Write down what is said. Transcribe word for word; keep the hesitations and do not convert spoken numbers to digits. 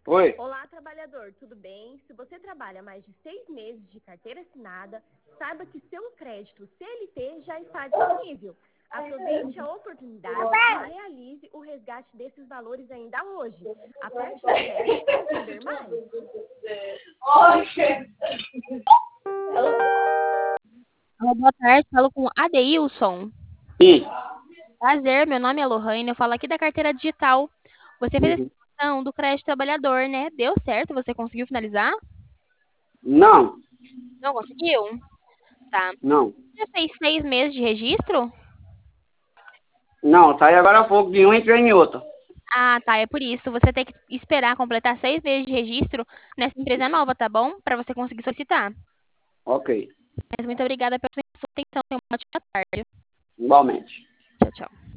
Oi. Olá, trabalhador, tudo bem? Se você trabalha mais de seis meses de carteira assinada, saiba que seu crédito C L T já está disponível. Aproveite a oportunidade e realize o resgate desses valores ainda hoje. Aperte o sete para saber mais. Olá, boa tarde, falo com Adeilson. Sim. Prazer, meu nome é Lohane, eu falo aqui da carteira digital. Você fez a Uhum. inscrição do crédito trabalhador, né? Deu certo? Você conseguiu finalizar? Não, Não conseguiu? Tá. não. Você fez seis meses de registro? Não, saí agora há pouco de um e entrei em outro. Ah, tá, é por isso. Você tem que esperar completar seis meses de registro nessa empresa nova, tá bom? Para você conseguir solicitar. Ok, Mas muito obrigada pela sua atenção. Tenha uma ótima tarde. igualmente. Tchau, tchau.